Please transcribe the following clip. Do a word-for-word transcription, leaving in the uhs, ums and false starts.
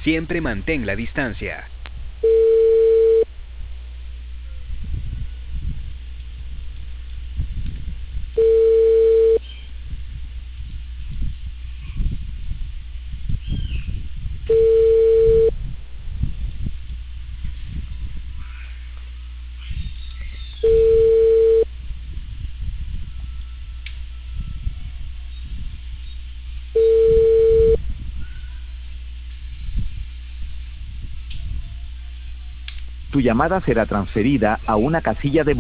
Siempre mantén la distancia. Tu llamada será transferida a una casilla de